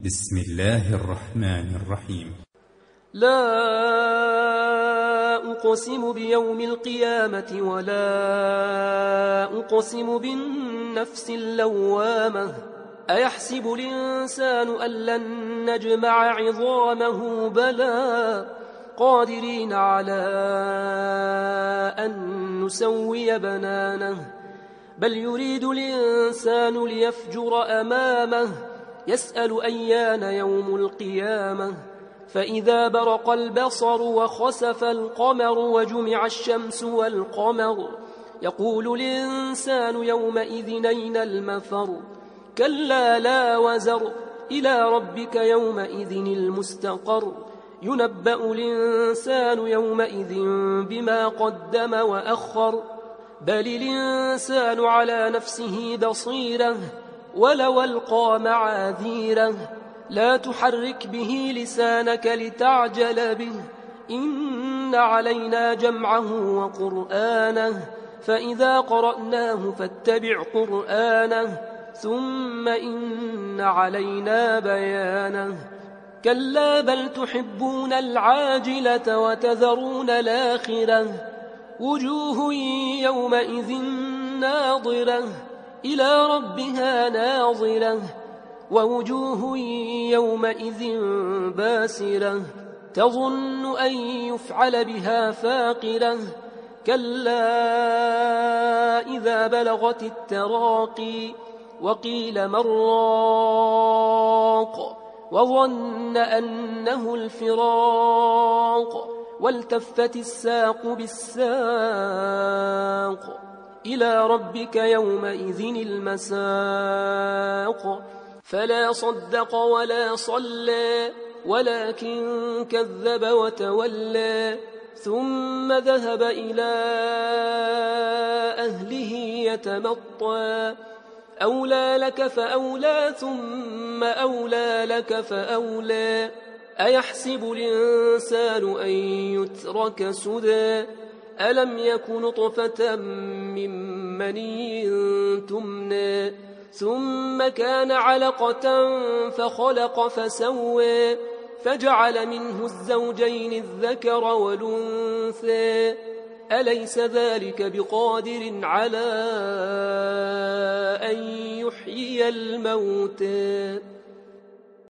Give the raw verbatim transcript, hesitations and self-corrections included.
بسم الله الرحمن الرحيم. لا أقسم بيوم القيامة ولا أقسم بالنفس اللوامة أيحسب الإنسان أن لن نجمع عظامه بلى قادرين على أن نسوي بنانه بل يريد الإنسان ليفجر أمامه يسأل أيان يوم القيامة فإذا برق البصر وخسف القمر وجمع الشمس والقمر يقول الإنسان يومئذ أين المفر كلا لا وزر إلى ربك يومئذ المستقر ينبأ الإنسان يومئذ بما قدم وأخر بل الإنسان على نفسه بصيرة ولو ألقى معاذيره لا تحرك به لسانك لتعجل به إن علينا جمعه وقرآنه فإذا قرأناه فاتبع قرآنه ثم إن علينا بيانه كلا بل تحبون العاجلة وتذرون الآخرة وجوه يومئذ ناظرة إلى ربها ناظرة ووجوه يومئذ باسرة تظن أن يفعل بها فاقرة كلا إذا بلغت التراقي وقيل من راق وظن أنه الفراق والتفت الساق بالساق إلى ربك يومئذ المساق فلا صدق ولا صلى ولكن كذب وتولى ثم ذهب إلى أهله يتمطى أولى لك فأولى ثم أولى لك فأولى أيحسب الإنسان أن يترك سدى ألم يكن نطفة من مني تمنى ثم كان علقة فخلق فسوى فجعل منه الزوجين الذكر والأنثى أليس ذلك بقادر على أن يحيي الموتى